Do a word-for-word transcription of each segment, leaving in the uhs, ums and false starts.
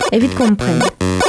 evit kompren.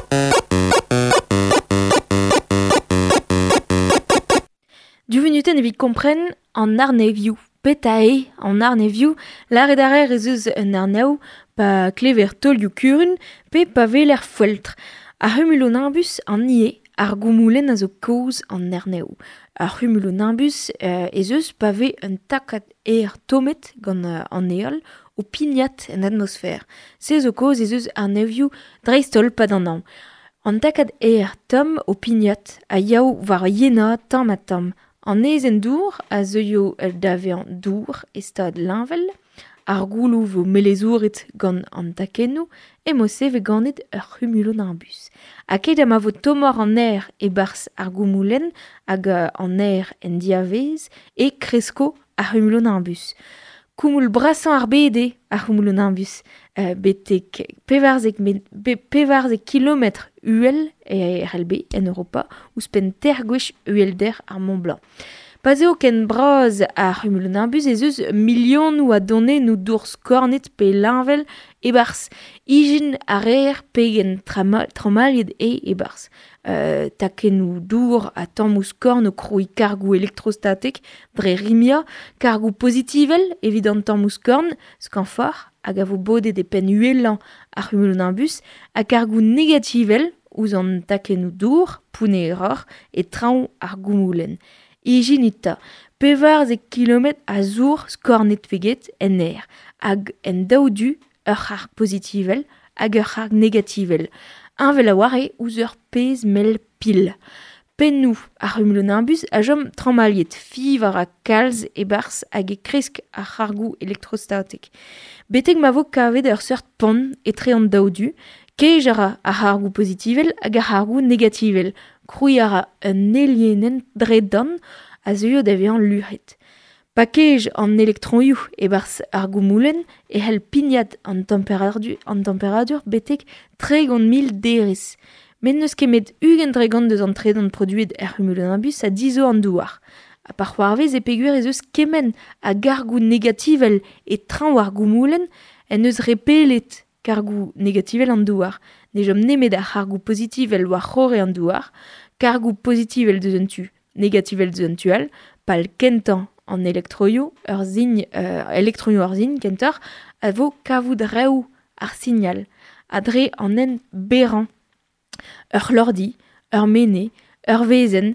Du venuten evit kompren an arnevioù. Peta e an arnevioù, lare d'arer ez eus un arnev pa klever tolioù kurun pe pa veler fweltr. Ar humulonimbus an nie ar goumoulenn a zo koz an arnev. Ar humulonimbus euh, ez eus pa ve un takat er tomet gant uh, an eol o pignat en atmosfer. Se zo koz ez eus arnevioù dreistol pa d'an an. An takat er tom o pignat a yaou war yena tamm a tamm. An ezen dour a zeuio el davean dour estad linvel, ar goulou vo melezouret gant an takennou, e mosse ve ganet ur humulonimbus. Aket am a vo tomor an air e bars ar goumoulenn hag an air en diavez e kresko ar humulonimbus. Koumoul brasan ar bede ar humulonimbus, uh, betek pevarzek, be, pevarzek kilometr uel e R L B en Europa, ouz pen tergwech uel der ar Mont Blanc. Pazeo ken braz ar humulonimbus ez eus milion ou a donne nou dour skornet pe linvel e bars. Ijin ar er pegen tramaliet e e bars. Uh, takenou dour a tammou skorn o kroui kargou elektrostatek dre rimia, kargou positivel evidant tammou skorn, skanfor, hag a vo bode de pen uelan ar humulonimbus, a kargou negativel ouz an takenou dour, poune eror, e traoù ar goumoulenn. Ijin ita, pevarzek kilomet a zour skornet veget en air, hag en daoudu ur ar positivel hag ur ar negativel. Un vel a ware ouz ur pez mel pil. Pennou ar humulonimbus a jom trammaliet fi war a kalz e bars hag e kresk ar c'hargou elektrostatek. Betek ma vo kavet ur seurt pon etre an daoudu, kej ara ar c'hargou positivel hag ar c'hargou negativel. Krouy ara un elienen dre dan a zeuio d'avean luret. Pa kej an elektronioù e bars ar goumoulenn e hel pignat an temperadur, an temperadur betek tregont mil derez. Men neus kemet ugent dregont deus an tredon produet er humulonimbus a dizo an douar. A par c'hoarvez e peguer ez eus kemen a gargou negativel e traoù ar goumoulenn en eus repelet kargou negativel an douar. Ne jom nemet ar c'hargou positivel war c'hore an douar, kargou positivel deus un tu, negativel deus un tual, pal kentan an elektroio ur zign, euh, elektroio ur zign kentor, a vo kavout reou ar signal, a dre an en beran, ur lordi, ur mene, ur vezen,